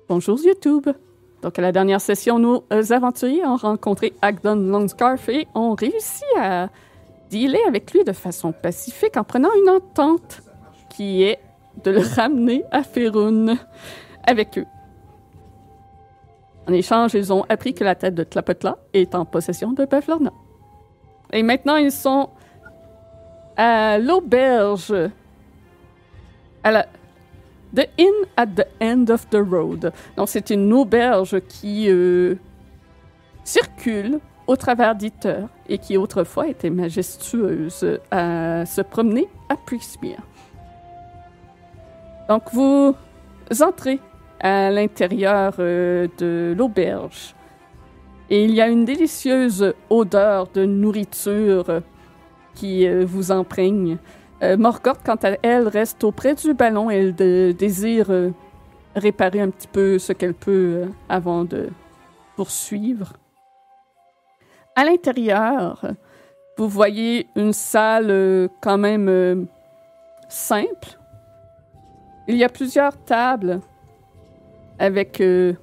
Bonjour YouTube. Donc à la dernière session, nos aventuriers ont rencontré Agdon Longscarf et ont réussi à dealer avec lui de façon pacifique en prenant une entente qui est de le ramener à Faerûn avec eux. En échange, ils ont appris que la tête de Tlapotla est en possession de Bavlorna. Et maintenant, ils sont à l'auberge, à la The Inn at the End of the Road. Donc, c'est une auberge qui circule au travers d'Iter et qui autrefois était majestueuse à se promener à Prismere. Donc, vous entrez à l'intérieur de l'auberge et il y a une délicieuse odeur de nourriture qui vous imprègne. Morgoth, quant à elle, reste auprès du ballon. Elle désire réparer un petit peu ce qu'elle peut avant de poursuivre. À l'intérieur, vous voyez une salle quand même simple. Il y a plusieurs tables avec le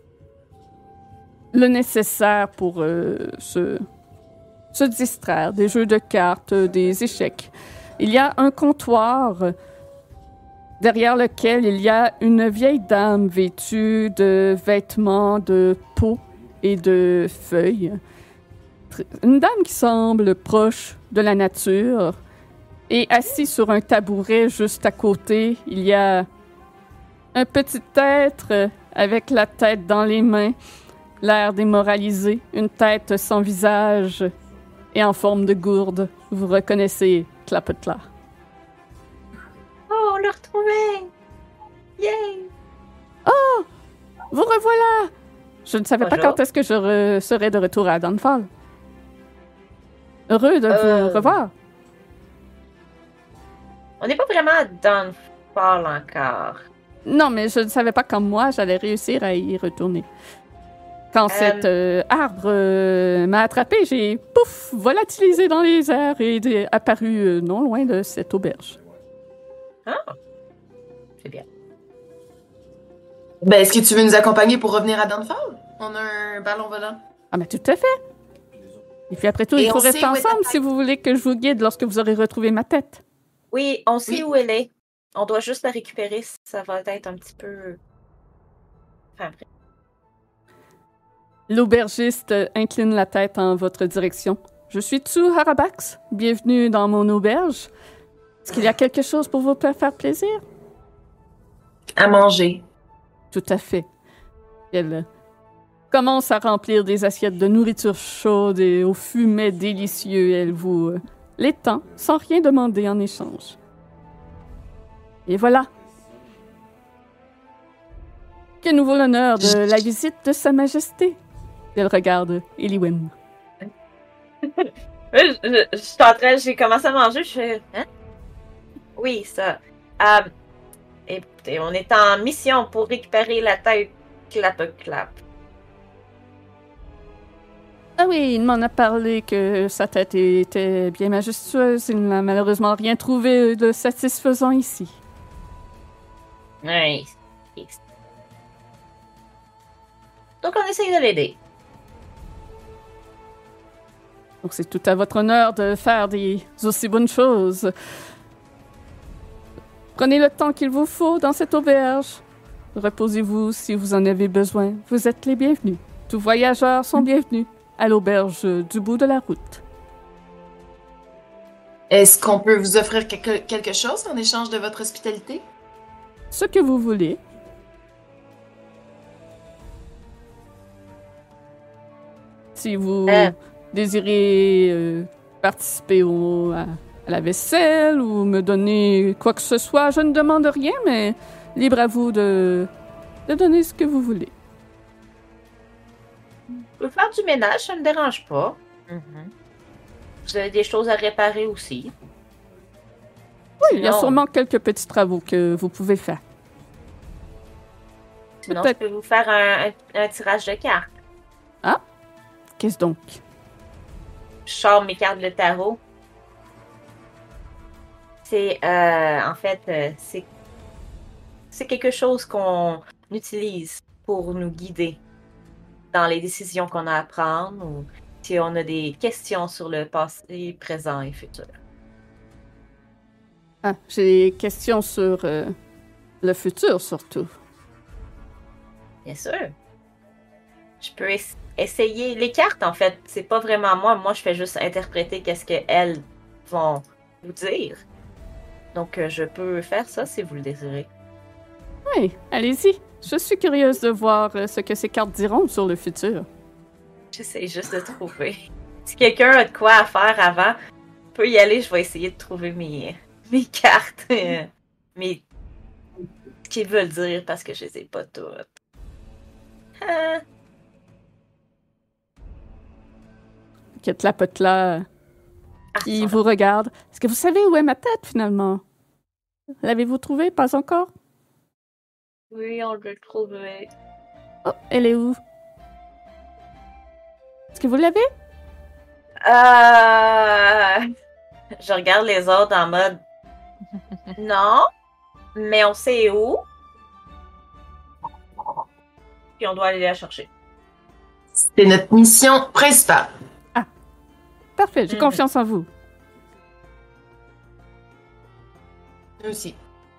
nécessaire pour se distraire, des jeux de cartes, des échecs. Il y a un comptoir derrière lequel il y a une vieille dame vêtue de vêtements de peau et de feuilles. Une dame qui semble proche de la nature. Et assis sur un tabouret juste à côté, il y a un petit être avec la tête dans les mains, l'air démoralisé, une tête sans visage et en forme de gourde. Vous reconnaissez Tlapotla. Oh, on l'a retrouvé! Yay! Oh! Vous revoilà! Je ne savais pas quand est-ce que je serais de retour à Dawnfall. Heureux de vous revoir. On n'est pas vraiment à Dawnfall encore. Non, mais je ne savais pas quand moi j'allais réussir à y retourner. Quand cet arbre m'a attrapé, j'ai pouf volatilisé dans les airs et apparu non loin de cette auberge. Ah, c'est bien. Ben, est-ce que tu veux nous accompagner pour revenir à Dawnfall? On a un ballon volant. Ah, mais tout à fait. Et puis après tout, il faut rester ensemble si vous voulez que je vous guide lorsque vous aurez retrouvé ma tête. Oui, on sait où elle est. On doit juste la récupérer. Ça va être un petit peu... Enfin, après. L'aubergiste incline la tête en votre direction. Je suis Tsu Harabax. Bienvenue dans mon auberge. Est-ce qu'il y a quelque chose pour vous faire plaisir? À manger. Tout à fait. Elle commence à remplir des assiettes de nourriture chaude et au fumet délicieux. Elle vous l'étend sans rien demander en échange. Et voilà. Que nous vaut l'honneur de la visite de Sa Majesté. Elle regarde Eliwen. Je suis en train, j'ai commencé à manger, je fais... Hein? Oui, ça. Écoutez, on est en mission pour récupérer la tête Clap-Clap. Ah oui, il m'en a parlé que sa tête était bien majestueuse. Il n'a malheureusement rien trouvé de satisfaisant ici. Oui. Donc on essaye de l'aider. Donc c'est tout à votre honneur de faire des aussi bonnes choses. Prenez le temps qu'il vous faut dans cette auberge. Reposez-vous si vous en avez besoin. Vous êtes les bienvenus. Tous voyageurs sont bienvenus à l'auberge du bout de la route. Est-ce qu'on peut vous offrir quelque chose en échange de votre hospitalité? Ce que vous voulez. Si vous désirez participer à la vaisselle ou me donner quoi que ce soit, je ne demande rien, mais libre à vous de donner ce que vous voulez. Je peux faire du ménage, ça ne me dérange pas. Vous avez des choses à réparer aussi. Oui, il y a sûrement quelques petits travaux que vous pouvez faire. Sinon, je peux vous faire un tirage de cartes. Ah? Qu'est-ce donc? Je sors mes cartes de tarot. C'est, en fait, c'est quelque chose qu'on utilise pour nous guider dans les décisions qu'on a à prendre ou si on a des questions sur le passé, présent et futur. Ah, j'ai des questions sur le futur, surtout. Bien sûr. Je peux essayer les cartes, en fait. C'est pas vraiment moi. Moi, je fais juste interpréter qu'est-ce qu'elles vont vous dire. Donc, je peux faire ça si vous le désirez. Oui, allez-y. Je suis curieuse de voir ce que ces cartes diront sur le futur. J'essaie juste de trouver. Si quelqu'un a de quoi à faire avant, peut y aller. Je vais essayer de trouver mes cartes. Mais ce qu'ils veulent dire parce que je les ai pas toutes. Ah. Ketla qui vous regarde. Est-ce que vous savez où est ma tête, finalement? L'avez-vous trouvée? Pas encore? Oui, on l'a trouvé. Oh, elle est où? Est-ce que vous l'avez? Je regarde les autres en mode... Non, mais on sait où. Puis on doit aller la chercher. C'est notre mission principale. Ah, parfait, j'ai confiance en vous. Nous aussi.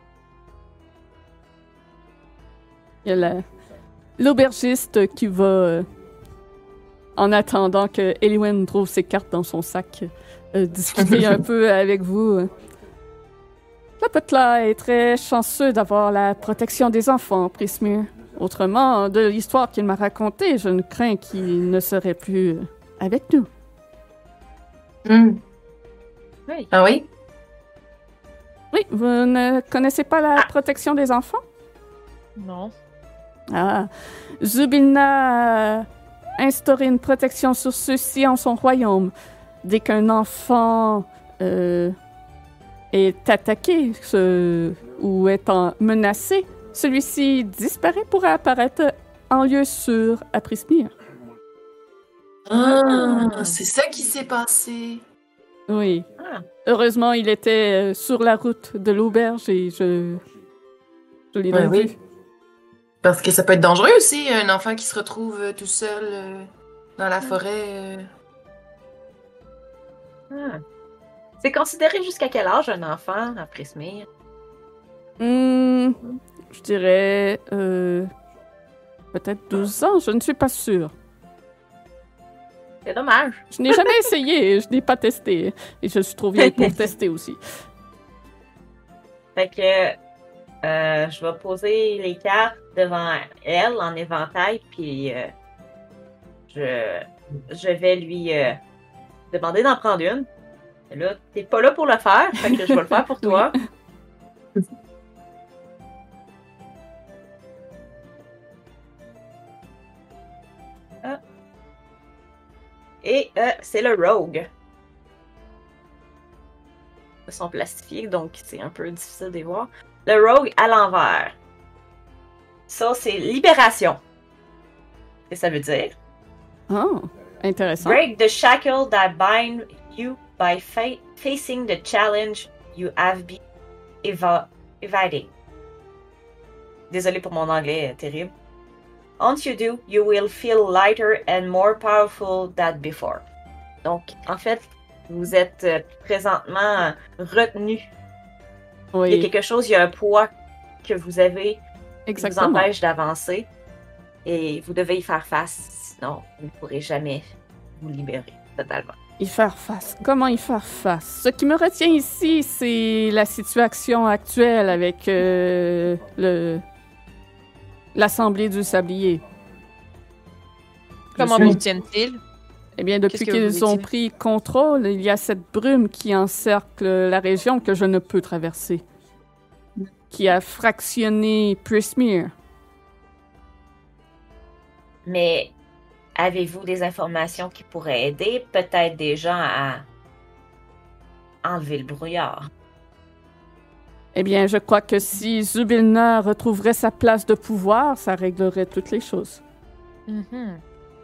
Il y a l'aubergiste qui va, en attendant que Eliwen trouve ses cartes dans son sac, discuter un peu avec vous. Le Potla est très chanceux d'avoir la protection des enfants, Prismir. Autrement, de l'histoire qu'il m'a racontée, je ne crains qu'il ne serait plus avec nous. Oui. Ah oui? Oui, vous ne connaissez pas la protection des enfants? Non. Ah, Zubilna a instauré une protection sur ceux-ci en son royaume. Dès qu'un enfant est attaqué ou est menacé, celui-ci disparaît pour apparaître en lieu sûr à Prismir. Ah, c'est ça qui s'est passé. Oui. Ah. Heureusement, il était sur la route de l'auberge et je l'ai donc vu. Oui. Parce que ça peut être dangereux aussi, un enfant qui se retrouve tout seul dans la forêt. C'est considéré jusqu'à quel âge un enfant à Prismir? Je dirais peut-être 12 ans, je ne suis pas sûre. C'est dommage. Je n'ai jamais essayé, je n'ai pas testé. Et je suis trop vieille pour tester aussi. Fait que je vais poser les cartes devant elle en éventail, puis je vais lui demander d'en prendre une. Et là, t'es pas là pour le faire, fait que je vais le faire pour toi. Et c'est le Rogue. Ils sont plastifiés, donc c'est un peu difficile de les voir. Le Rogue à l'envers. Ça, c'est libération. Qu'est-ce que ça veut dire? Oh, intéressant. Break the shackle that bind you by facing the challenge you have been evading. Désolée pour mon anglais terrible. Once you do, you will feel lighter and more powerful than before. Donc, en fait, vous êtes présentement retenu. Oui. Il y a quelque chose, il y a un poids que vous avez qui vous Exactement. empêche d'avancer et vous devez y faire face, sinon vous ne pourrez jamais vous libérer totalement. Y faire face. Comment y faire face? Ce qui me retient ici, c'est la situation actuelle avec l'Assemblée du Sablier. Comment nous tiennent-ils? Eh bien, depuis Qu'est-ce que vous qu'ils ont voulez dire? pris contrôle, il y a cette brume qui encercle la région que je ne peux traverser, qui a fractionné Prismir. Mais avez-vous des informations qui pourraient aider peut-être des gens à enlever le brouillard? Eh bien, je crois que si Zubilna retrouverait sa place de pouvoir, ça réglerait toutes les choses. Mhm.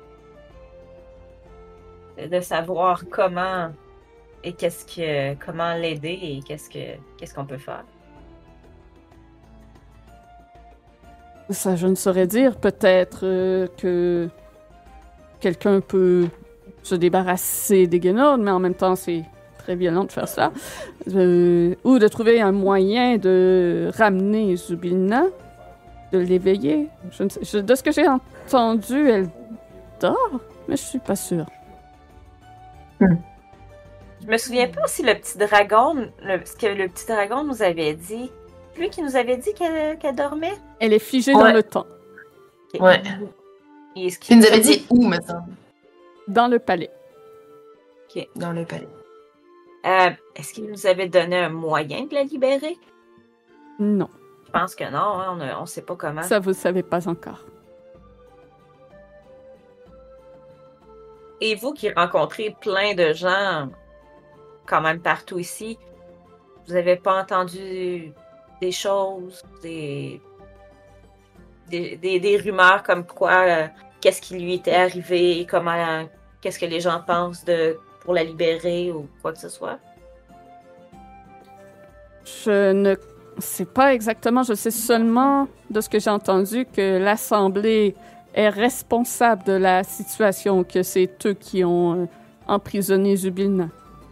De savoir comment et comment l'aider et qu'est-ce qu'on peut faire. Ça, je ne saurais dire. Peut-être que quelqu'un peut se débarrasser des Guénaudes, mais en même temps, c'est très violent de faire ça. Ou de trouver un moyen de ramener Zubilna, de l'éveiller. De ce que j'ai entendu, elle dort, mais je suis pas sûre. Je me souviens pas si le petit dragon, ce que le petit dragon nous avait dit. Lui qui nous avait dit qu'elle dormait? Elle est figée dans le temps, Ok. Ouais. Et est-ce Tu nous avais dit où, me semble? dans le palais. Dans le palais. Est-ce qu'il nous avait donné un moyen de la libérer? Non, Je pense que non, hein, on sait pas comment. ça vous savez pas encore. Et vous qui rencontrez plein de gens quand même partout ici, vous avez pas entendu des choses, des rumeurs comme quoi, qu'est-ce qui lui était arrivé, comment, qu'est-ce que les gens pensent pour la libérer ou quoi que ce soit? Je ne sais pas exactement, je sais seulement de ce que j'ai entendu que l'Assemblée est responsable de la situation, que c'est eux qui ont emprisonné Zubilna.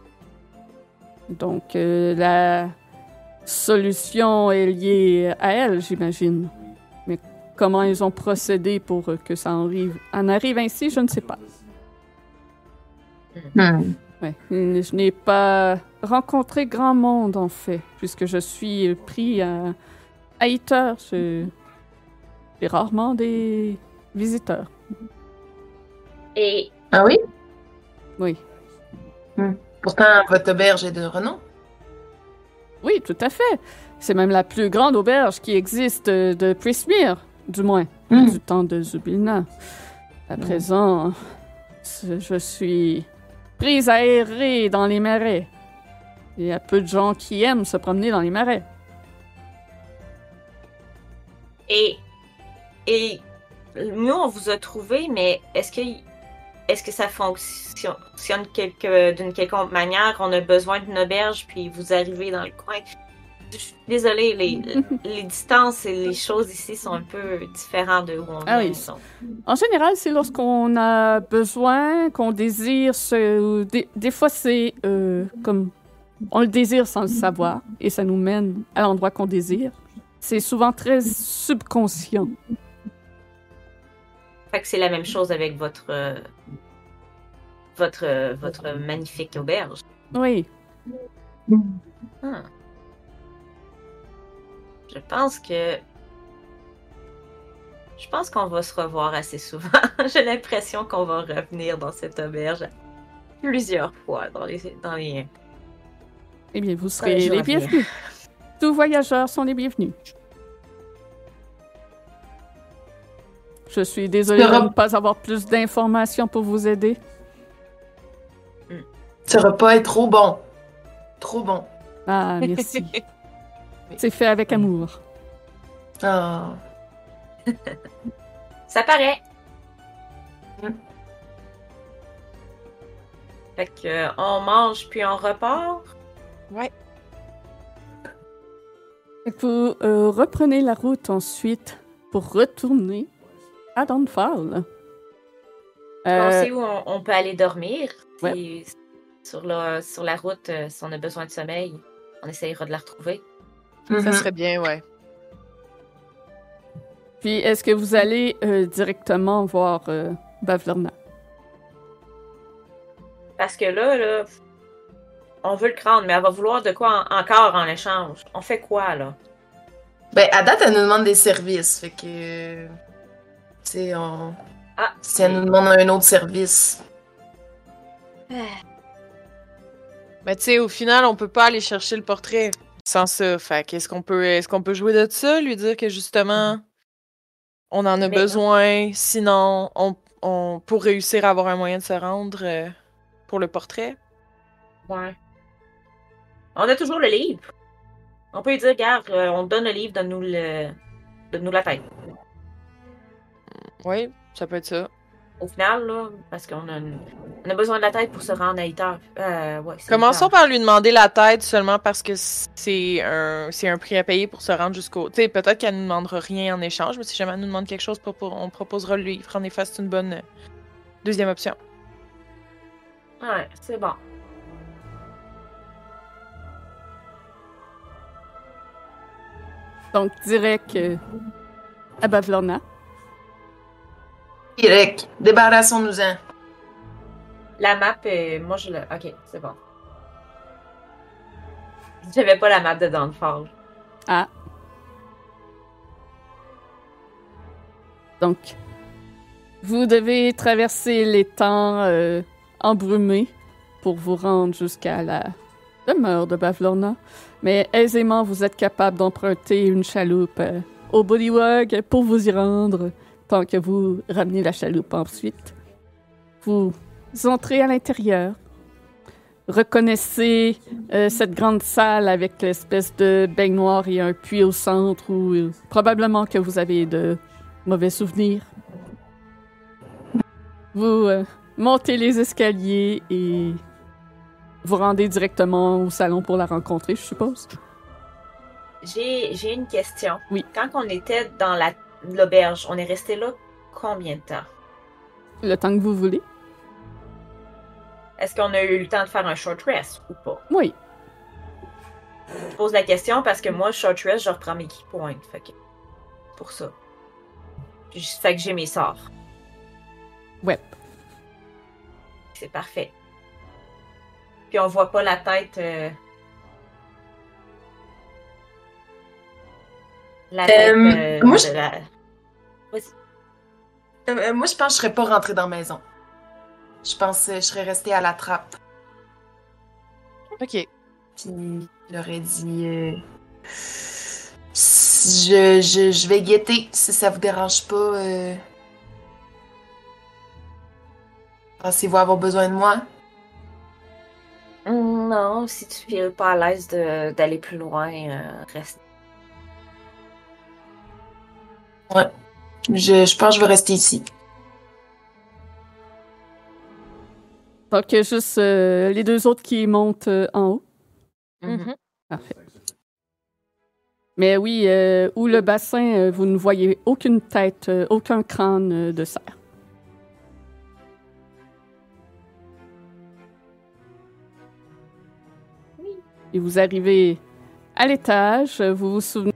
Donc, la solution est liée à elle, j'imagine. Mais comment ils ont procédé pour que ça en arrive ainsi, je ne sais pas. Ouais. Je n'ai pas rencontré grand monde, en fait, puisque je suis pris à Haïter. J'ai rarement des visiteurs. Et Ah oui? Oui. Pourtant, votre auberge est de renom. Oui, tout à fait. C'est même la plus grande auberge qui existe de Prismere, du moins, du temps de Zubilna. À présent, je suis prise à errer dans les marais. Il y a peu de gens qui aiment se promener dans les marais. Et nous, on vous a trouvé, mais est-ce que ça fonctionne d'une quelconque manière? On a besoin d'une auberge, puis vous arrivez dans le coin. Je suis désolée, les distances et les choses ici sont un peu différentes de où on vient. Oui. En général, c'est lorsqu'on a besoin, qu'on désire des fois, c'est comme... On le désire sans le savoir, et ça nous mène à l'endroit qu'on désire. C'est souvent très subconscient. Fait que c'est la même chose avec votre magnifique auberge. Oui. Je pense qu'on va se revoir assez souvent. J'ai l'impression qu'on va revenir dans cette auberge plusieurs fois dans les... Eh bien, vous serez les bienvenus. Tous voyageurs sont les bienvenus. Je suis désolée de ne pas avoir plus d'informations pour vous aider. Ce repas est trop bon. Trop bon. Ah, merci. C'est fait avec amour. Ah. Ça paraît. Fait que on mange puis on repart. Ouais. Vous reprenez la route ensuite pour retourner à Dawnfall. On sait où on peut aller dormir. Ouais. Sur la route, si on a besoin de sommeil, on essayera de la retrouver. Ça serait bien, ouais. Puis, est-ce que vous allez directement voir Bavlorna? Parce que là, on veut le crâne, mais elle va vouloir de quoi encore en échange. On fait quoi, là? Ben, à date, elle nous demande des services. Fait que... si elle nous demande un autre service... Mais tu sais, au final, on peut pas aller chercher le portrait sans ça. Fait qu'est-ce qu'on peut jouer de ça? Lui dire que justement, on en a besoin. Sinon, on pour réussir à avoir un moyen de se rendre pour le portrait. Ouais. On a toujours le livre. On peut lui dire, regarde, on te donne le livre, donne-nous la tête. Oui, ça peut être ça. au final, là, parce qu'on a besoin de la tête pour se rendre à Iter. Ouais, Commençons par lui demander la tête seulement parce que c'est un prix à payer pour se rendre jusqu'au... Tu sais, peut-être qu'elle ne nous demandera rien en échange, mais si jamais elle nous demande quelque chose, on proposera le livre. En effet, c'est une bonne deuxième option. Ouais, c'est bon. Donc, direct à Bavlorna. Direct. Débarrassons-nous-en. La map, moi, je l'ai... Ok, c'est bon. J'avais pas la map de Dawnfall. Ah. Donc, vous devez traverser les temps embrumés pour vous rendre jusqu'à la demeure de Bavlorna. Mais aisément, vous êtes capable d'emprunter une chaloupe au Bullywug pour vous y rendre, tant que vous ramenez la chaloupe ensuite. Vous entrez à l'intérieur. Reconnaissez cette grande salle avec l'espèce de baignoire et un puits au centre où probablement que vous avez de mauvais souvenirs. Vous montez les escaliers et vous rendez directement au salon pour la rencontrer, je suppose. J'ai une question. Oui. Quand on était dans l'auberge, on est resté là combien de temps? Le temps que vous voulez. Est-ce qu'on a eu le temps de faire un short rest ou pas? Oui. Je pose la question parce que moi, short rest, je reprends mes key points. Fait que... Pour ça. Fait que j'ai mes sorts. Ouais. C'est parfait. Puis on voit pas la tête... La tête moi, de la... Vas-y. Moi, je pense que je serais pas rentrée dans la maison. Je pense que je serais restée à la trappe. OK. Puis, il aurait dit... je vais guetter, si ça vous dérange pas. Pensez-vous avoir besoin de moi? Non, si tu n'es pas à l'aise d'aller plus loin, reste. Ouais. Je pense que je vais rester ici. Donc, il y a juste les deux autres qui montent en haut. Mm-hmm. Parfait. Mais oui, où le bassin, vous ne voyez aucune tête, aucun crâne de cerf. Oui. Et vous arrivez à l'étage, vous vous souvenez...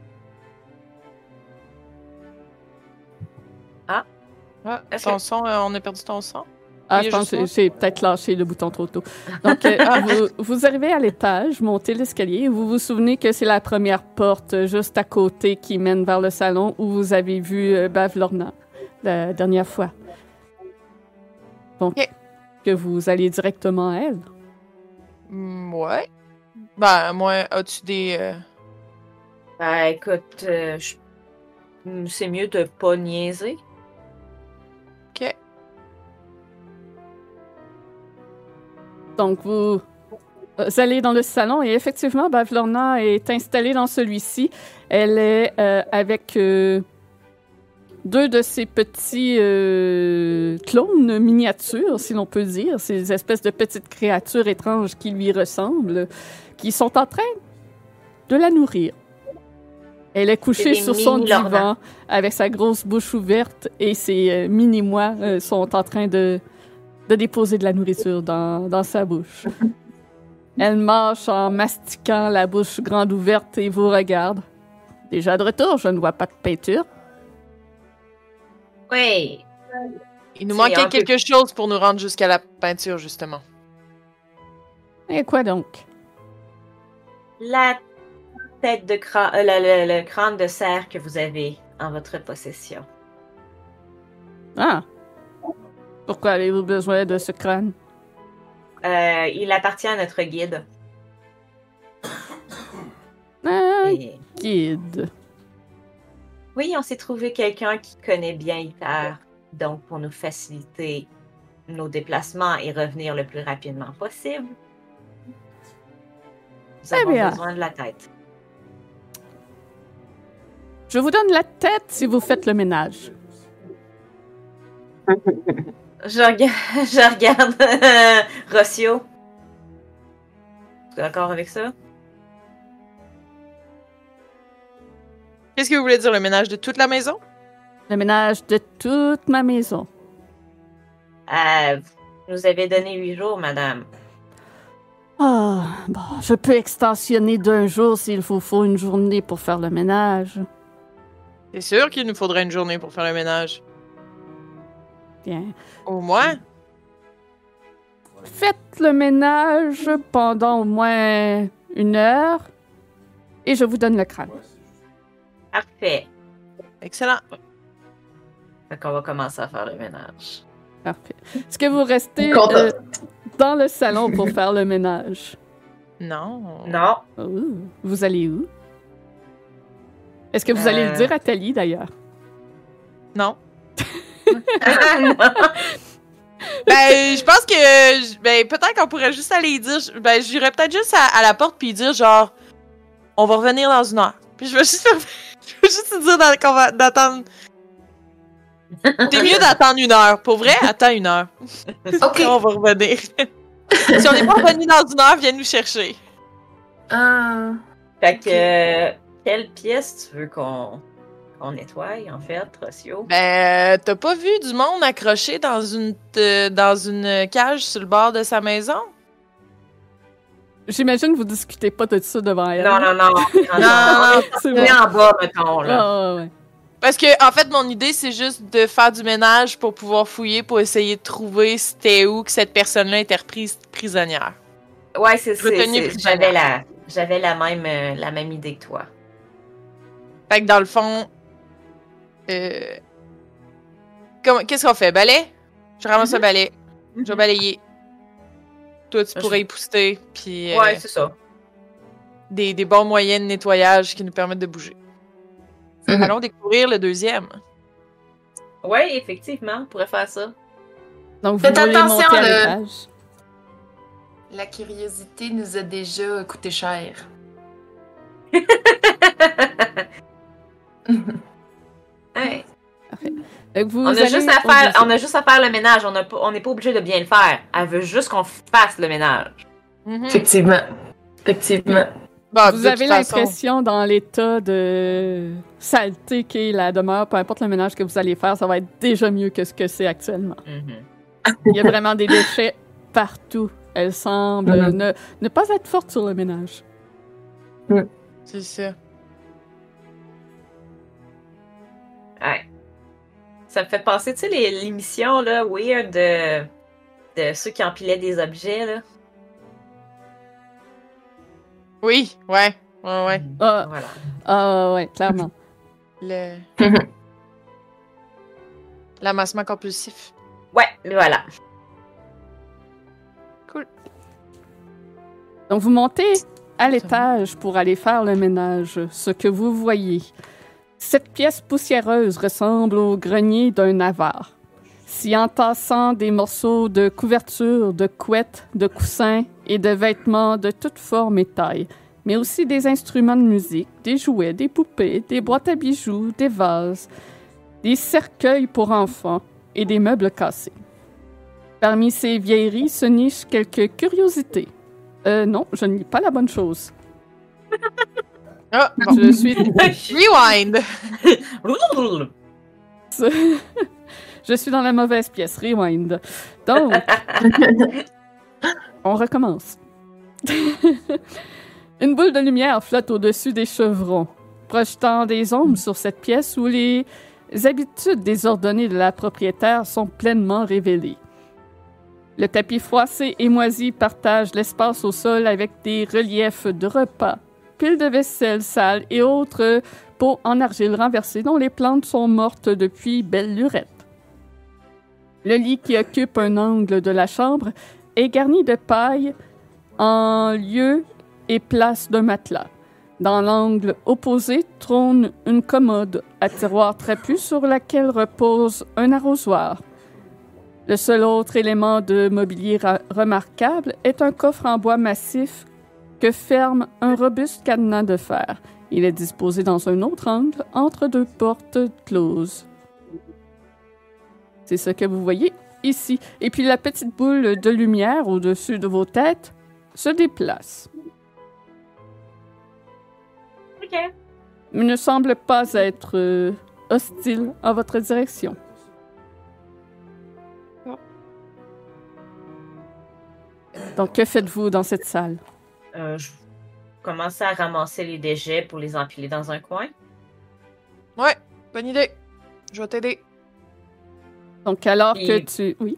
Ah, ton son, on a perdu ton son. Ah, Oui, je pense que juste j'ai peut-être lâché le bouton trop tôt. Donc, vous arrivez à l'étage, montez l'escalier, et vous vous souvenez que c'est la première porte juste à côté qui mène vers le salon où vous avez vu Bavlorna la dernière fois. Donc, que vous allez directement à elle. Ouais. Ben, moi, as-tu des... Ben, écoute, c'est mieux de pas niaiser. OK. Donc, vous allez dans le salon et effectivement, Bavlorna est installée dans celui-ci. Elle est avec deux de ces petits clones miniatures, si l'on peut dire, ces espèces de petites créatures étranges qui lui ressemblent, qui sont en train de la nourrir. Elle est couchée sur son divan avec sa grosse bouche ouverte et ses mini-mois sont en train de déposer de la nourriture dans sa bouche. Elle mâche en mastiquant la bouche grande ouverte et vous regarde. Déjà de retour, je ne vois pas de peinture. Oui. Il nous manquait quelque chose pour nous rendre jusqu'à la peinture, justement. Et quoi donc? La tête de crâne, le crâne de cerf que vous avez en votre possession. Ah! Pourquoi avez-vous besoin de ce crâne? Il appartient à notre guide. Guide. Oui, on s'est trouvé quelqu'un qui connaît bien Iter, donc pour nous faciliter nos déplacements et revenir le plus rapidement possible, nous avons besoin de la tête. Je vous donne la tête si vous faites le ménage. Je regarde Rossio. Tu es d'accord avec ça? Qu'est-ce que vous voulez dire, le ménage de toute la maison? Le ménage de toute ma maison. Vous nous avez donné 8 jours, madame. Ah, bon, je peux extensionner d'1 jour s'il faut une journée pour faire le ménage. C'est sûr qu'il nous faudrait une journée pour faire le ménage. Bien. Au moins. Faites le ménage pendant au moins 1 heure et je vous donne le crâne. Parfait. Excellent. Fait qu'on va commencer à faire le ménage. Parfait. Est-ce que vous restez dans le salon pour faire le ménage? Non. Non. Oh, vous allez où? Est-ce que vous allez le dire à Thalie, d'ailleurs? Non. Non. Ben, je pense que... Ben, peut-être qu'on pourrait juste aller dire... Ben, j'irais peut-être juste à la porte puis dire, genre... On va revenir dans 1 heure. Puis je vais juste te dire qu'on va d'attendre... T'es mieux d'attendre 1 heure. Pour vrai, attends 1 heure. Ok. On va revenir. Si on n'est pas revenu dans 1 heure, viens nous chercher. Fait que... quelle pièce tu veux qu'on nettoie, en fait, Rossio? Ben, t'as pas vu du monde accroché dans une cage sur le bord de sa maison? J'imagine que vous discutez pas de ça devant elle. Non. C'est On est en bas, mettons, là. Ah, ouais. Parce que, en fait, mon idée, c'est juste de faire du ménage pour pouvoir fouiller, pour essayer de trouver c'était où que cette personne-là était reprise prisonnière. Ouais, j'avais la même idée que toi. Fait que dans le fond... Qu'est-ce qu'on fait? Balai? Je ramasse le balai. Je vais balayer. Toi, tu pourrais y pousser, puis... Ouais, c'est ça. Des bons moyens de nettoyage qui nous permettent de bouger. Allons découvrir le 2e. Ouais, effectivement, on pourrait faire ça. Donc, vous Faites voulez attention, monter à l'étage. La curiosité nous a déjà coûté cher. Ouais. Vous On a juste à faire le ménage. On n'est pas obligé de bien le faire. Elle veut juste qu'on fasse le ménage. Effectivement. Bah, vous avez l'impression, dans l'état de saleté qu'est la demeure, peu importe le ménage que vous allez faire, ça va être déjà mieux que ce que c'est actuellement. Il y a vraiment des déchets partout. Elle semble ne pas être forte sur le ménage. C'est ça. Ouais. Ça me fait penser, tu sais, l'émission, là, weird de ceux qui empilaient des objets, là. Oui, ouais. Voilà. Ouais, clairement. L'amassement compulsif. Ouais, voilà. Cool. Donc, vous montez à l'étage pour aller faire le ménage. Ce que vous voyez. Cette pièce poussiéreuse ressemble au grenier d'un avare. S'y entassant des morceaux de couverture, de couettes, de coussins et de vêtements de toutes formes et tailles, mais aussi des instruments de musique, des jouets, des poupées, des boîtes à bijoux, des vases, des cercueils pour enfants et des meubles cassés. Parmi ces vieilleries se nichent quelques curiosités. Non, je ne lis pas la bonne chose. Ah, bon. Je suis... Rewind! Je suis dans la mauvaise pièce. Rewind. Donc, on recommence. Une boule de lumière flotte au-dessus des chevrons, projetant des ombres sur cette pièce où les habitudes désordonnées de la propriétaire sont pleinement révélées. Le tapis froissé et moisi partage l'espace au sol avec des reliefs de repas, piles de vaisselle sale et autres pots en argile renversés dont les plantes sont mortes depuis belle lurette. Le lit qui occupe un angle de la chambre est garni de paille en lieu et place d'un matelas. Dans l'angle opposé trône une commode à tiroirs trapus sur laquelle repose un arrosoir. Le seul autre élément de mobilier remarquable est un coffre en bois massif que ferme un robuste cadenas de fer. Il est disposé dans un autre angle, entre 2 portes closes. C'est ce que vous voyez. ici. Et puis la petite boule de lumière au-dessus de vos têtes se déplace. OK. Mais ne semble pas être hostile en votre direction. Donc, que faites-vous dans cette salle? Je commence à ramasser les déchets pour les empiler dans un coin. Ouais, bonne idée. Je vais t'aider. Donc, alors que tu... Oui?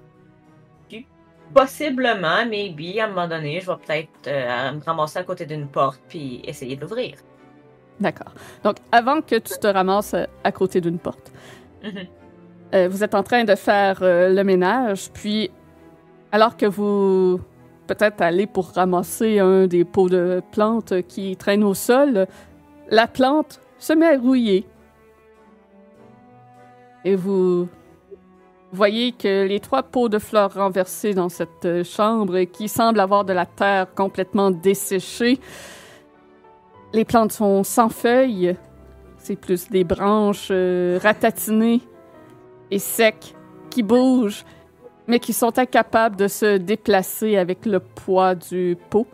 Possiblement, maybe, à un moment donné, je vais peut-être me ramasser à côté d'une porte puis essayer de l'ouvrir. D'accord. Donc, avant que tu te ramasses à côté d'une porte, vous êtes en train de faire le ménage, puis alors que vous peut-être allez pour ramasser un des pots de plantes qui traînent au sol, la plante se met à rouiller. Et vous voyez que les 3 pots de fleurs renversés dans cette chambre qui semblent avoir de la terre complètement desséchée. Les plantes sont sans feuilles. C'est plus des branches ratatinées et secs qui bougent, mais qui sont incapables de se déplacer avec le poids du pot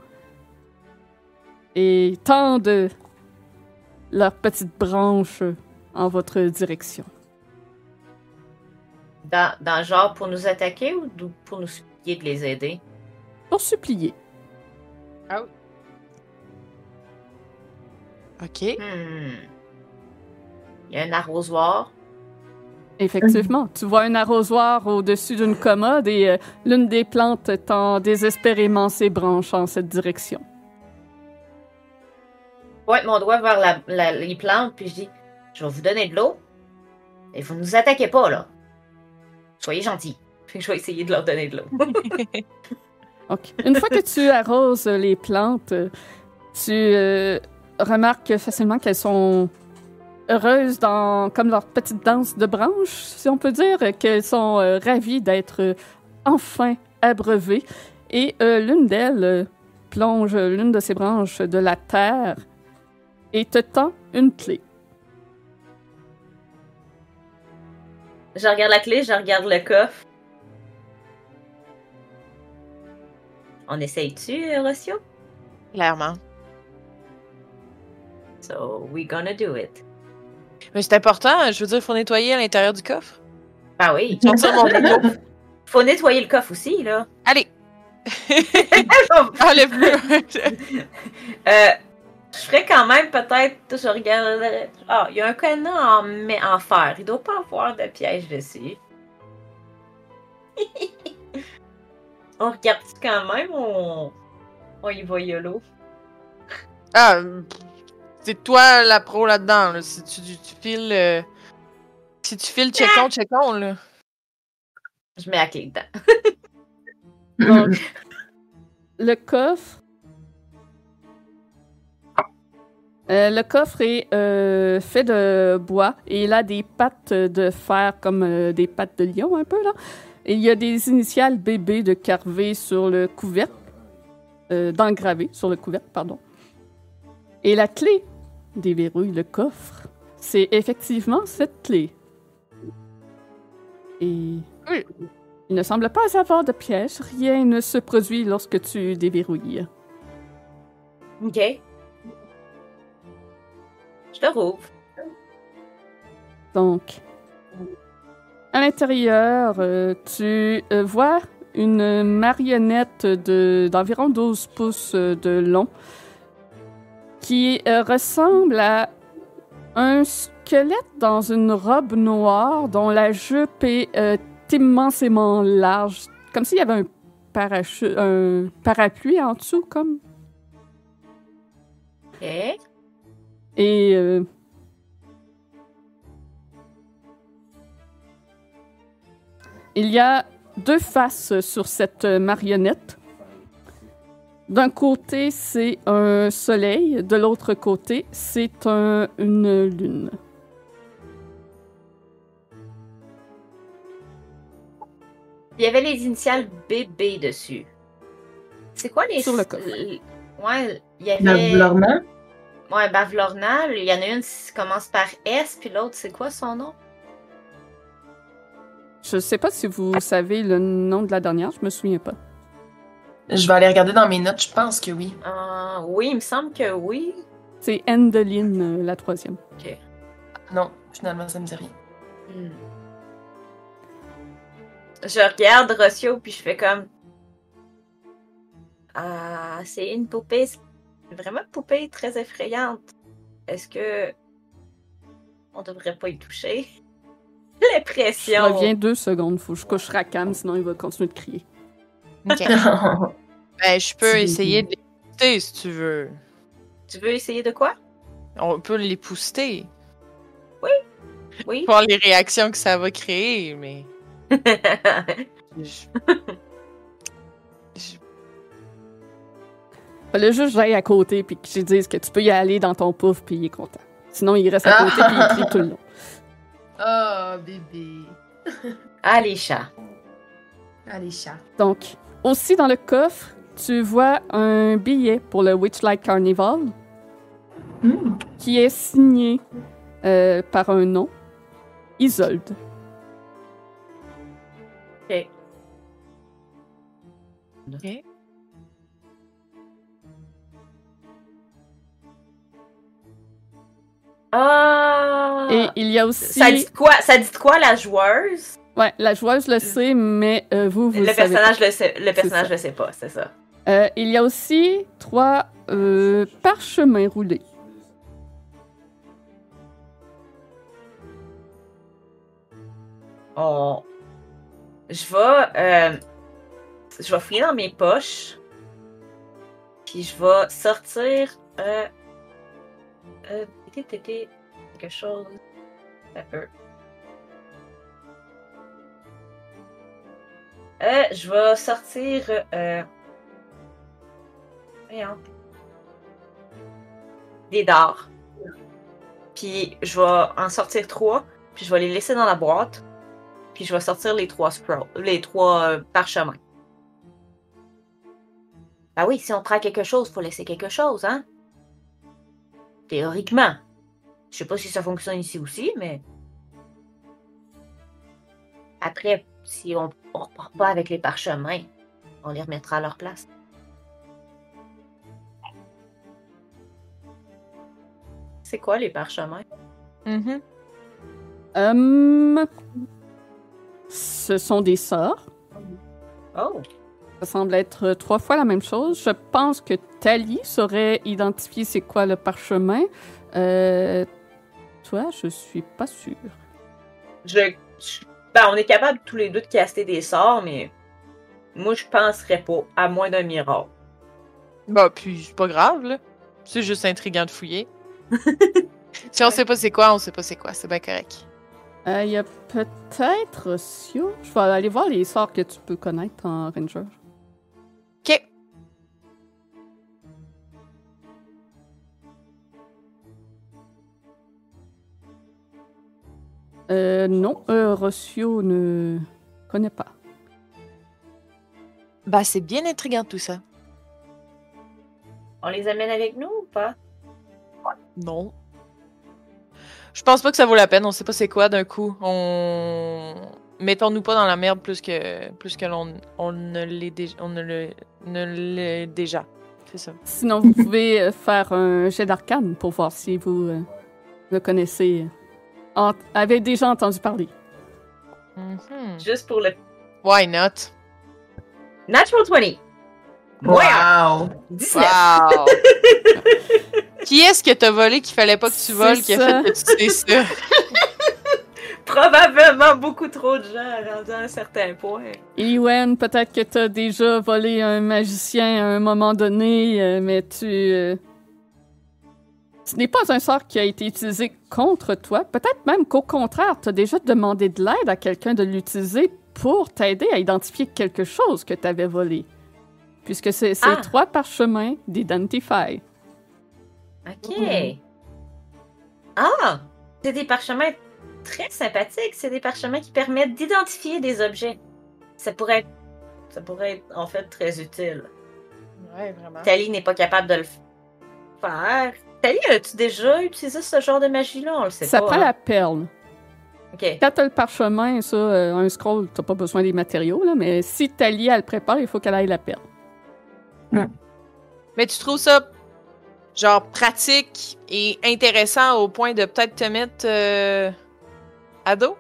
et tendent leurs petites branches en votre direction. Dans genre pour nous attaquer ou pour nous supplier de les aider? Pour supplier. Ah oui. OK. Il y a un arrosoir. Effectivement. Tu vois un arrosoir au-dessus d'une commode et l'une des plantes tend désespérément ses branches en cette direction. Ouais, mon doigt vers les plantes, puis je dis, je vais vous donner de l'eau, et vous ne nous attaquez pas, là. Soyez gentils. Puis je vais essayer de leur donner de l'eau. Donc, une fois que tu arroses les plantes, tu remarques facilement qu'elles sont heureuses comme leur petite danse de branches, si on peut dire, qu'elles sont ravies d'être enfin abreuvées. Et l'une d'elles plonge l'une de ses branches de la terre et te tend une clé. Je regarde la clé, je regarde le coffre. On essaye-tu, Rocio? Clairement. So, we gonna do it. Mais c'est important, je veux dire, il faut nettoyer à l'intérieur du coffre. Ben oui. Sortir mon rouleau. Faut nettoyer le coffre aussi, là. Allez! Enlève-le! Je ferais quand même peut-être, je regarderais... Ah, il y a un cadenas en fer. Il doit pas avoir de piège dessus. On regarde quand même, on y va YOLO. Ah, c'est toi la pro là-dedans, là. Si tu files... Si tu files checkon, là. Je mets la clé dedans. Donc, le coffre... le coffre est fait de bois et il a des pattes de fer comme des pattes de lion un peu là. Et il y a des initiales BB de carvées sur le couvercle, d'engravées sur le couvercle, pardon. Et la clé déverrouille le coffre. C'est effectivement cette clé. Et il ne semble pas avoir de piège. Rien ne se produit lorsque tu déverrouilles. OK. Je te rouvre. Donc, à l'intérieur, tu vois une marionnette d'environ 12 pouces de long qui ressemble à un squelette dans une robe noire dont la jupe est immensément large, comme s'il y avait un parapluie en dessous, comme. OK. Et il y a 2 faces sur cette marionnette. D'un côté, c'est un soleil. De l'autre côté, c'est une lune. Il y avait les initiales BB dessus. C'est quoi les... Sur le coffre. Ouais, il y avait... Bavlorna? Ouais, Bavlorna. Il y en a une qui commence par S, puis l'autre, c'est quoi son nom? Je sais pas si vous savez le nom de la dernière, je me souviens pas. Je vais aller regarder dans mes notes, je pense que oui. Oui, il me semble que oui. C'est Endeline, la troisième. Ok. Non, finalement, ça me dit rien. Je regarde Rossio, puis je fais comme... c'est une poupée, vraiment une poupée très effrayante. Est-ce que on devrait pas y toucher? Je L'impression. reviens 2 secondes, faut que je couche Rakam, sinon il va continuer de crier. Ok. Ben, je peux essayer de les pousser si tu veux. Tu veux essayer de quoi? On peut les pousser. Oui. Voir les réactions que ça va créer, mais. Fallait juste que j'aille à côté puis que je dise que tu peux y aller dans ton pouf puis il est content. Sinon, il reste à côté puis il crie tout le long. Oh, bébé. Allez, chat. Allez, chat. Donc, aussi dans le coffre, tu vois un billet pour le Witchlight Carnival qui est signé par un nom, Isolde. Ok. Ok. Et il y a aussi... Ça dit quoi? Ça dit quoi, la joueuse? Ouais, la joueuse le sait, mais vous Le savez personnage pas. le sait. Le personnage ça. le sait pas, c'est ça. Il y a aussi 3 parchemins roulés. Je vais fouiller dans mes poches. Puis je vais sortir quelque chose. Un peu. Je vais sortir voyons. Des dards. Puis je vais en sortir 3, puis je vais les laisser dans la boîte. Puis je vais sortir les 3 parchemins. Ben oui, si on prend quelque chose, faut laisser quelque chose, hein? Théoriquement. Je sais pas si ça fonctionne ici aussi, mais... Après, si on repart pas avec les parchemins, on les remettra à leur place. C'est quoi les parchemins? Ce sont des sorts. Oh! Ça semble être 3 fois la même chose. Je pense que Tali saurait identifier c'est quoi le parchemin. Toi, je suis pas sûre. On est capable tous les deux de caster des sorts, mais moi, je penserais pas, à moins d'un miracle. Bah, puis c'est pas grave, là. C'est juste intriguant de fouiller. Si on sait pas c'est quoi, on sait pas c'est quoi. C'est bien correct. Il y a peut-être Rossio. Je vais aller voir les sorts que tu peux connaître en Ranger. Ok. Non, Rossio ne connaît pas. Bah, c'est bien intriguant tout ça. On les amène avec nous ou pas? Non. Je pense pas que ça vaut la peine. On sait pas c'est quoi d'un coup. Mettons-nous pas dans la merde plus que on ne l'est déjà. C'est ça. Sinon, vous pouvez faire un jet d'arcane pour voir si vous le connaissez. Avez déjà entendu parler. Juste pour le... Why not? Natural 20! Wow! 19! Wow! Qui est-ce que t'as volé qu'il fallait pas que tu voles qui a fait que tu sais ça? Probablement beaucoup trop de gens rendus à un certain point. Ewen, peut-être que t'as déjà volé un magicien à un moment donné, mais ce n'est pas un sort qui a été utilisé contre toi. Peut-être même qu'au contraire, t'as déjà demandé de l'aide à quelqu'un de l'utiliser pour t'aider à identifier quelque chose que t'avais volé. Puisque c'est 3 parchemins d'Identify. OK. C'est des parchemins très sympathiques. C'est des parchemins qui permettent d'identifier des objets. Ça pourrait être en fait très utile. Ouais, vraiment. Tali n'est pas capable de le faire. Tali, as-tu déjà utilisé ce genre de magie-là? On le sait Ça pas. prend la perle. OK. Quand t'as le parchemin, ça, un scroll, t'as pas besoin des matériaux, là, mais si Thalie, elle le prépare, il faut qu'elle aille la perdre. Mais tu trouves ça, genre, pratique et intéressant au point de peut-être te mettre à dos?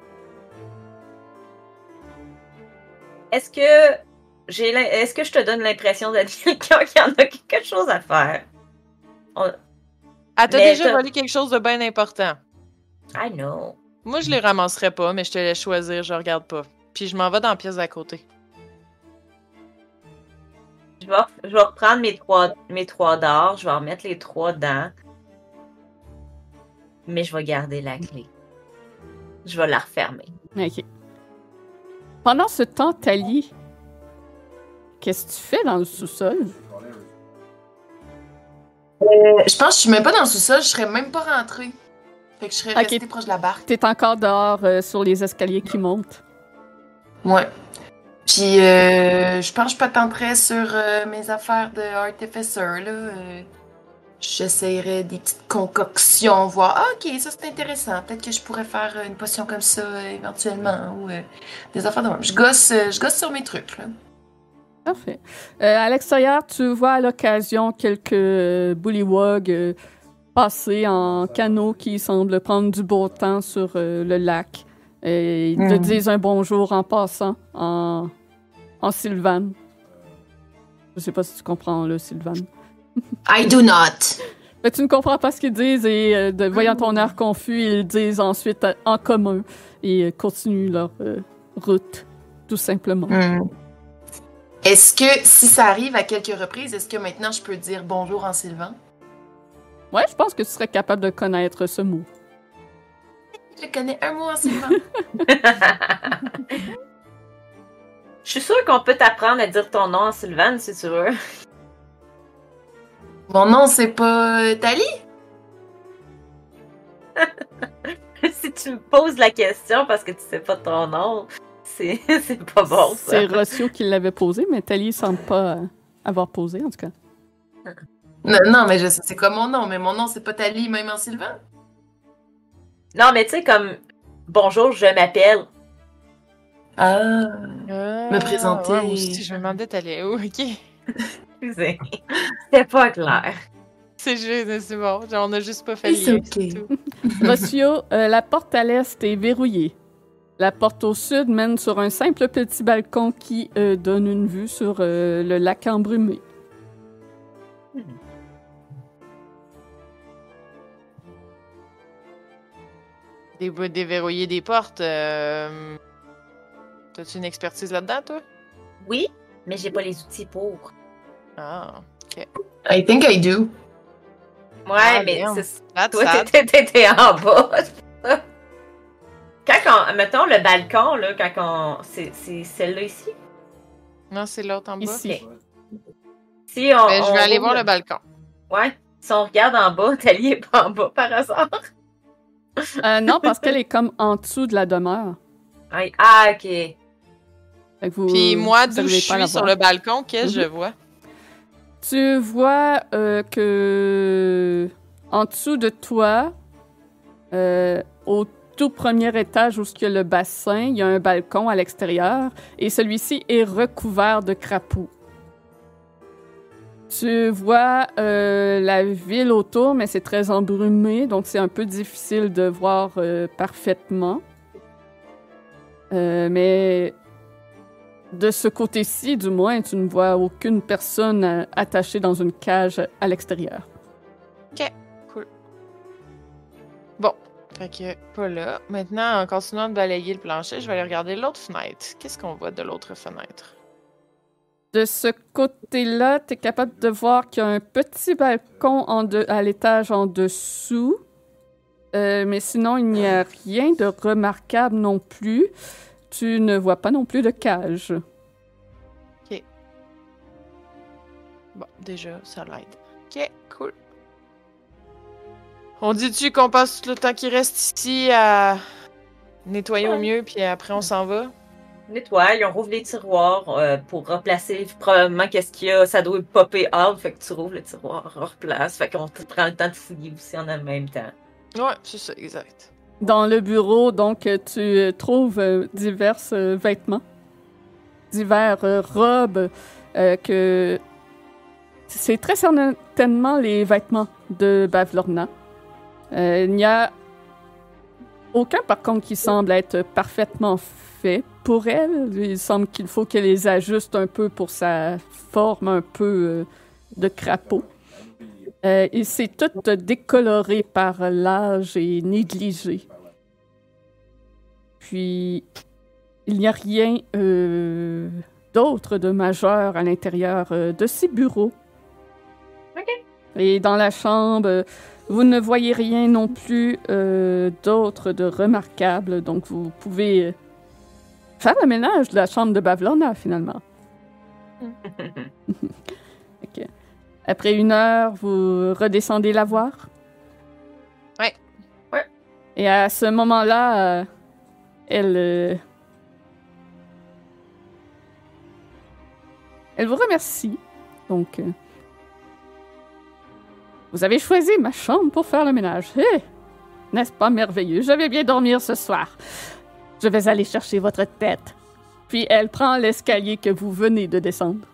Est-ce que je te donne l'impression d'être quelqu'un qui en a quelque chose à faire? Elle t'a déjà volé quelque chose de bien important. I know. Moi, je les ramasserais pas, mais je te laisse choisir, je regarde pas. Puis je m'en vais dans la pièce d'à côté. Je vais reprendre mes 3 d'or, je vais remettre les 3 dedans. Mais je vais garder la clé. Je vais la refermer. OK. Pendant ce temps, Thalie, qu'est-ce que tu fais dans le sous-sol? Je pense que je suis même pas dans le sous-sol, je serais même pas rentrée. Fait que je serais restée proche de la barque. T'es encore dehors sur les escaliers qui montent. Ouais. Puis je pense que je patenterais sur mes affaires de artificer, là. J'essayerais des petites concoctions, voir. Ah, ok, ça c'est intéressant. Peut-être que je pourrais faire une potion comme ça éventuellement. Ou des affaires de même. Je gosse sur mes trucs, là. Parfait. À l'extérieur, tu vois à l'occasion quelques bullywogs passer en canot qui semblent prendre du beau temps sur le lac. Ils te disent un bonjour en passant en Sylvane. Je sais pas si tu comprends le Sylvane. I do not. Mais tu ne comprends pas ce qu'ils disent et voyant ton air confus, ils disent ensuite en commun et continuent leur route, tout simplement. Est-ce que, si ça arrive à quelques reprises, est-ce que maintenant je peux dire bonjour en sylvan? Ouais, je pense que tu serais capable de connaître ce mot. Je connais un mot en sylvan. Je suis sûre qu'on peut t'apprendre à dire ton nom en Sylvane, si tu veux. Mon nom, c'est pas Thalie? Si tu me poses la question parce que tu sais pas ton nom, c'est pas bon, ça. C'est Rossio qui l'avait posé, mais Thalie semble pas avoir posé, en tout cas. Non, mais je sais c'est quoi mon nom, mais mon nom, c'est pas Thalie, même en sylvan. Non, mais tu sais, comme bonjour, je m'appelle. Me présenter. Ouais, moi aussi, je me demandais t'allais où, ok. Excusez. C'était pas clair. C'est juste, c'est bon, genre, on a juste pas fait le C'est lien, ok. c'est tout. Rossio, la porte à l'est est verrouillée. La porte au sud mène sur un simple petit balcon qui donne une vue sur le lac embrumé. Déverrouiller des portes, t'as-tu une expertise là-dedans, toi? Oui, mais j'ai pas les outils pour. Ah, ok. I think I do. Ouais, mais merde. c'est... That's Toi, sad. t'es en bas. Mettons le balcon, là, c'est celle-là ici? Non, c'est l'autre en bas. Ici. Ok. Si on, Ben, je vais on aller ouvre voir le balcon. Ouais. Si on regarde en bas, Thalie est pas en bas par hasard. Non, parce qu'elle est comme en dessous de la demeure. Ah, ok. Fait que vous- Puis moi, vous d'où je arrivez pas à la suis sur voir. le balcon, qu'est-ce que je vois? Tu vois que en dessous de toi, au tout premier étage où il y a le bassin, il y a un balcon à l'extérieur et celui-ci est recouvert de crapauds. Tu vois la ville autour, mais c'est très embrumé, donc c'est un peu difficile de voir parfaitement. Mais de ce côté-ci, du moins, tu ne vois aucune personne attachée dans une cage à l'extérieur. Cool. Bon, fait que pas là. Maintenant, en continuant de balayer le plancher, je vais aller regarder l'autre fenêtre. Qu'est-ce qu'on voit de l'autre fenêtre? De ce côté-là, tu es capable de voir qu'il y a un petit balcon à l'étage en dessous. Mais sinon, il n'y a rien de remarquable non plus. Tu ne vois pas non plus de cage. Bon, déjà, ça l'aide. Ok, cool. On dit-tu qu'on passe tout le temps qui reste ici à nettoyer au mieux, puis après on s'en va? Nettoie, on rouvre les tiroirs pour replacer probablement qu'est-ce qu'il y a. Ça doit popper out, fait que tu rouvres le tiroir, on replace. Fait qu'on prend le temps de fouiller aussi en même temps. Ouais, c'est ça, exact. Dans le bureau, donc, tu trouves divers vêtements, divers robes, que c'est très certainement les vêtements de Bavlorna. Il n'y a aucun, par contre, qui semble être parfaitement fait pour elle. Il semble qu'il faut qu'elle les ajuste un peu pour sa forme un peu de crapaud. Et c'est tout décoloré par l'âge et négligé. Puis, il n'y a rien d'autre de majeur à l'intérieur de ces bureaux. OK. Et dans la chambre, vous ne voyez rien non plus d'autre de remarquable. Donc, vous pouvez faire le ménage de la chambre de Bavlorna, finalement. OK. Après 1 heure, vous redescendez la voir? Ouais. Ouais. Et à ce moment-là, elle vous remercie. Donc, vous avez choisi ma chambre pour faire le ménage. N'est-ce pas merveilleux? Je vais bien dormir ce soir. Je vais aller chercher votre tête. Puis elle prend l'escalier que vous venez de descendre.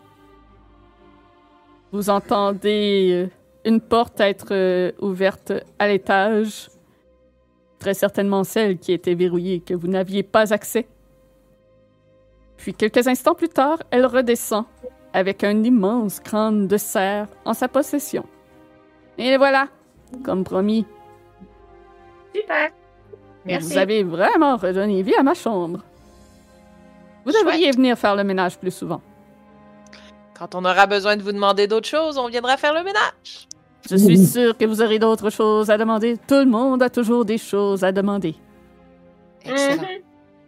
Vous entendez une porte être ouverte à l'étage. Très certainement celle qui était verrouillée, que vous n'aviez pas accès. Puis quelques instants plus tard, elle redescend avec un immense crâne de cerf en sa possession. Et voilà, comme promis. Super. Merci. Vous avez vraiment redonné vie à ma chambre. Vous devriez venir faire le ménage plus souvent. Quand on aura besoin de vous demander d'autres choses, on viendra faire le ménage. Je suis sûre que vous aurez d'autres choses à demander. Tout le monde a toujours des choses à demander. Excellent. Mhm.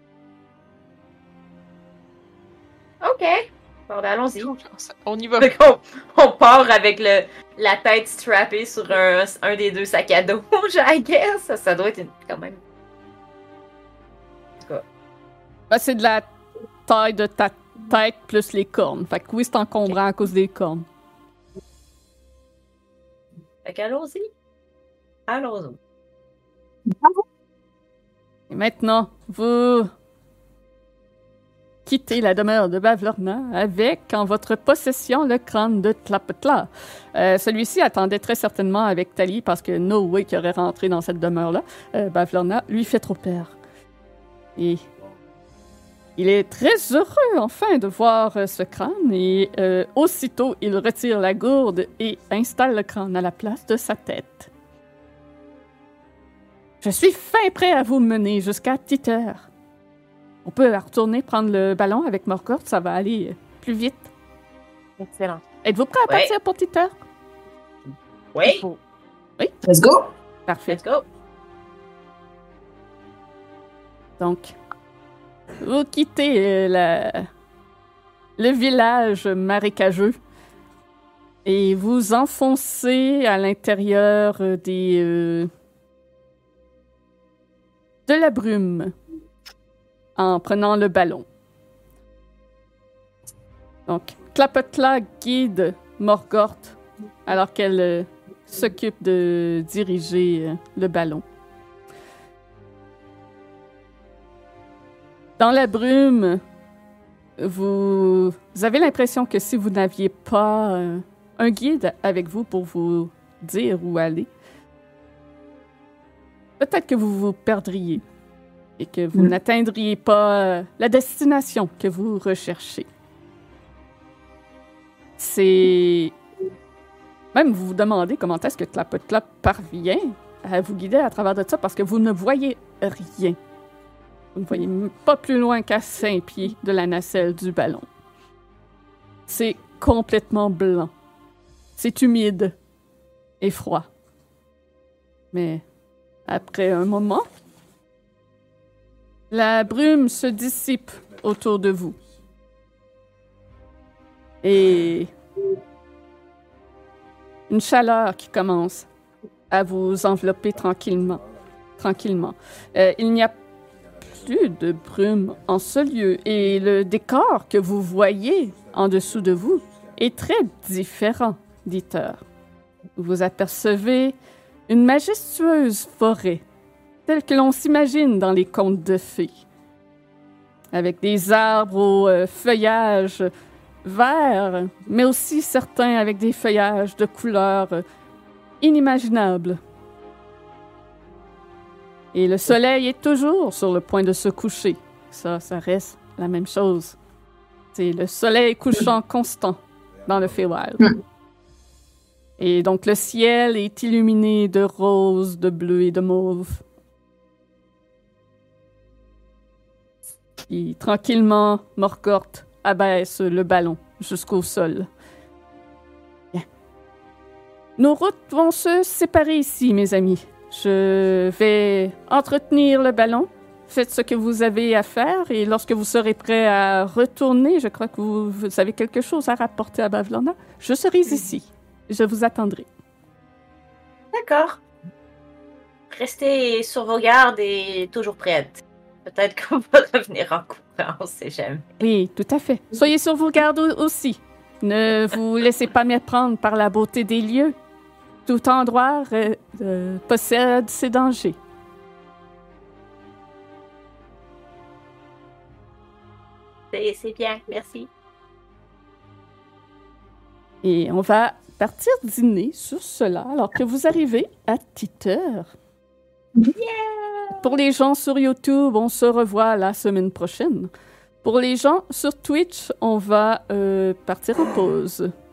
OK. Bon, ben, allons-y. On y va. Fait qu'on part avec la tête strappée sur un des 2 sacs à dos. I guess. Ça doit être quand même. En tout cas. Ben, c'est de la taille de ta tête plus les cornes. Fait que oui, c'est encombrant à cause des cornes. Fait qu'allons-y. Allons-y. Et maintenant, vous quittez la demeure de Bavlorna avec en votre possession le crâne de Tlapetla. Celui-ci attendait très certainement avec Tali parce que no way qui aurait rentré dans cette demeure-là. Bavlorna lui fait trop peur. Et il est très heureux enfin de voir ce crâne et aussitôt il retire la gourde et installe le crâne à la place de sa tête. Je suis fin prêt à vous mener jusqu'à Titer. On peut retourner prendre le ballon avec Morgoth, ça va aller plus vite. Excellent. Êtes-vous prêt à partir pour Titer? Oui. Oui? Let's go! Parfait. Let's go. Donc, vous quittez le village marécageux et vous enfoncez à l'intérieur de la brume en prenant le ballon. Donc, Tlapetla guide Morgoth alors qu'elle s'occupe de diriger le ballon. Dans la brume, vous avez l'impression que si vous n'aviez pas un guide avec vous pour vous dire où aller, peut-être que vous vous perdriez et que vous n'atteindriez pas la destination que vous recherchez. C'est... Même vous vous demandez comment est-ce que Tlapetla parvient à vous guider à travers de ça parce que vous ne voyez rien. Vous ne voyez pas plus loin qu'à 5 pieds de la nacelle du ballon. C'est complètement blanc. C'est humide et froid. Mais après un moment, la brume se dissipe autour de vous. Et une chaleur qui commence à vous envelopper tranquillement. Il n'y a plus de brume en ce lieu et le décor que vous voyez en dessous de vous est très différent d'Iter. Vous apercevez une majestueuse forêt, tel que l'on s'imagine dans les contes de fées. Avec des arbres au feuillage vert, mais aussi certains avec des feuillages de couleurs inimaginables. Et le soleil est toujours sur le point de se coucher. Ça reste la même chose. C'est le soleil couchant constant dans le Feywild. Et donc le ciel est illuminé de rose, de bleu et de mauve. Et tranquillement, Morgoth abaisse le ballon jusqu'au sol. Bien. Nos routes vont se séparer ici, mes amis. Je vais entretenir le ballon. Faites ce que vous avez à faire et lorsque vous serez prêt à retourner, je crois que vous avez quelque chose à rapporter à Bavlorna, je serai ici. Je vous attendrai. D'accord. Restez sur vos gardes et toujours prêtes. Peut-être qu'on va revenir en courant, on sait jamais. Oui, tout à fait. Soyez sur vos gardes aussi. Ne vous laissez pas méprendre par la beauté des lieux. Tout endroit possède ses dangers. C'est bien, merci. Et on va partir dîner sur cela alors que vous arrivez à Teeter. Yeah! Pour les gens sur YouTube, on se revoit la semaine prochaine. Pour les gens sur Twitch, on va partir en pause.